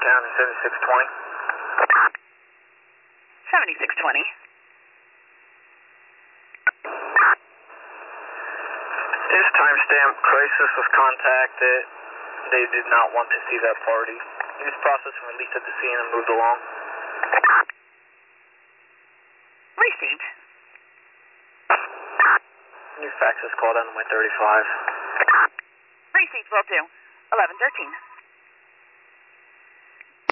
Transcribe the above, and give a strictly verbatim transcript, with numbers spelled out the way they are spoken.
County, seventy-six twenty. seventy-six twenty. This timestamp crisis was contacted. They did not want to see that party. He was processed and released at the scene and moved along. Received. New fax is called on my thirty-five. Received, will do. eleven thirteen.